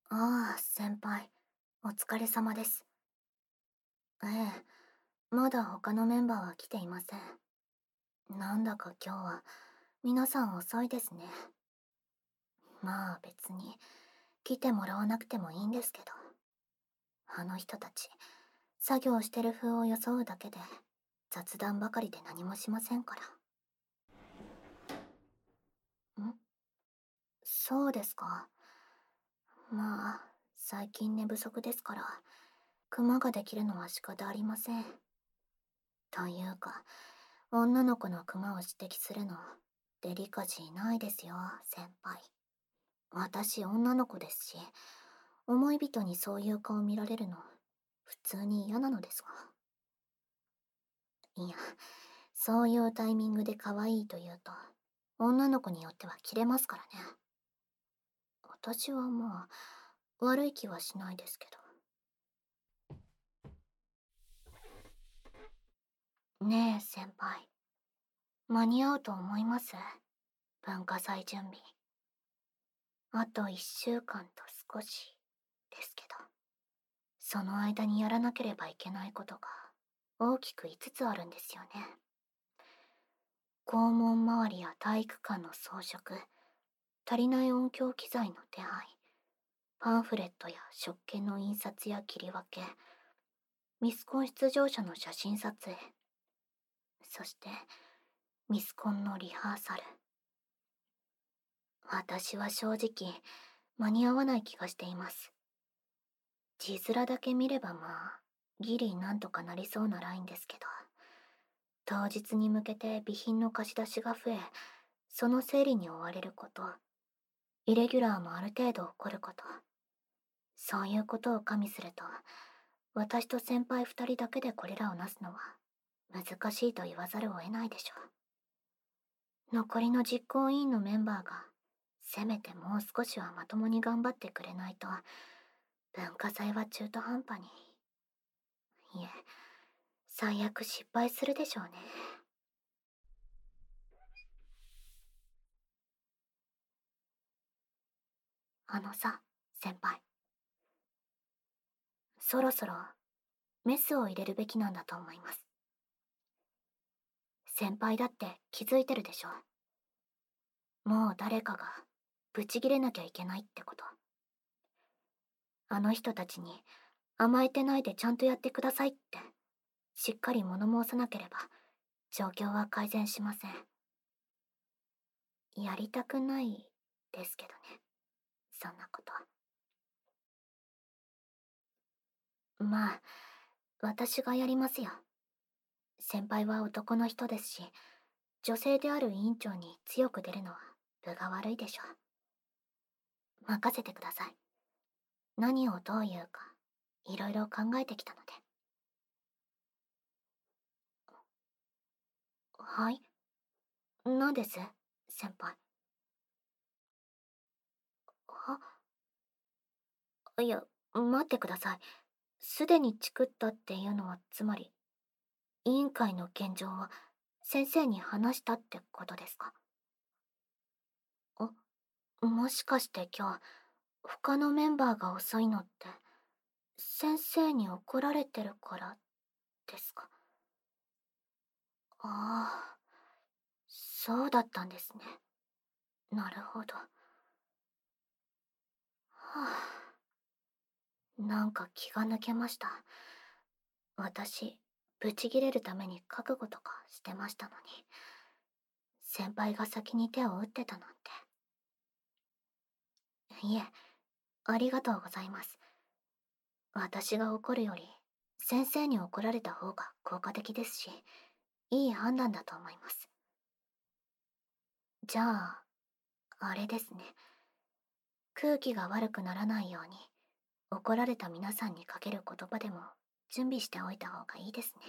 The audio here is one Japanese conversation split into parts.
ああ、先輩、お疲れ様です。ええ、まだ他のメンバーは来ていません。なんだか今日は、皆さん遅いですね。まあ別に、来てもらわなくてもいいんですけど。あの人たち、作業してる風を装うだけで、雑談ばかりで何もしませんから。そうですか。まあ、最近寝不足ですから、クマができるのは仕方ありません。というか、女の子のクマを指摘するの、デリカシーないですよ、先輩。私、女の子ですし、思い人にそういう顔見られるの、普通に嫌なのですが。いや、そういうタイミングで可愛いと言うと、女の子によってはキレますからね。私はまあ、悪い気はしないですけど。ねえ、先輩。間に合うと思います？文化祭準備。あと1週間と少しですけど、その間にやらなければいけないことが大きく5つあるんですよね。校門周りや体育館の装飾、足りない音響機材の手配、パンフレットや食券の印刷や切り分け、ミスコン出場者の写真撮影、そしてミスコンのリハーサル。私は正直間に合わない気がしています。字面だけ見ればまあ、ギリなんとかなりそうなラインですけど、当日に向けて備品の貸し出しが増え、その整理に追われること、イレギュラーもある程度起こること、そういうことを加味すると、私と先輩2人だけでこれらをなすのは、難しいと言わざるを得ないでしょう。残りの実行委員のメンバーが、せめてもう少しはまともに頑張ってくれないと、文化祭は中途半端に。いえ、最悪失敗するでしょうね。あのさ、先輩。そろそろメスを入れるべきなんだと思います。先輩だって気づいてるでしょ。もう誰かがブチギレなきゃいけないってこと。あの人たちに甘えてないでちゃんとやってくださいってしっかり物申さなければ状況は改善しません。やりたくないですけどね。そんなことは。まあ、私がやりますよ。先輩は男の人ですし、女性である委員長に強く出るのは分が悪いでしょう。任せてください。何をどう言うか、いろいろ考えてきたので。はい。何です、先輩。いや、待ってください。すでにチクったっていうのは、つまり、委員会の現状は先生に話したってことですか？もしかして今日、他のメンバーが遅いのって、先生に怒られてるからですか？ああ、そうだったんですね。なるほど。はあ、なんか気が抜けました。私、ブチギレるために覚悟とかしてましたのに、先輩が先に手を打ってたなんて。いえ、ありがとうございます。私が怒るより、先生に怒られた方が効果的ですし、いい判断だと思います。じゃあ、あれですね。空気が悪くならないように、怒られた皆さんにかける言葉でも準備しておいた方がいいですね。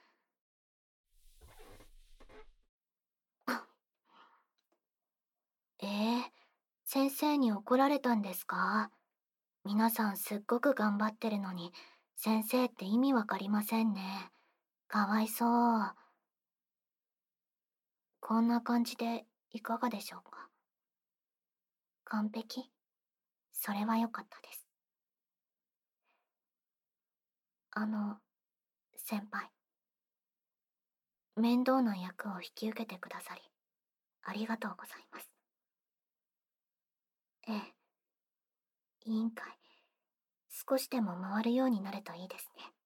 先生に怒られたんですか？皆さんすっごく頑張ってるのに、先生って意味わかりませんね。かわいそう。こんな感じでいかがでしょうか？完璧？それは良かったです。 あの、先輩。面倒な役を引き受けてくださり、ありがとうございます。ええ、委員会、少しでも回るようになるといいですね。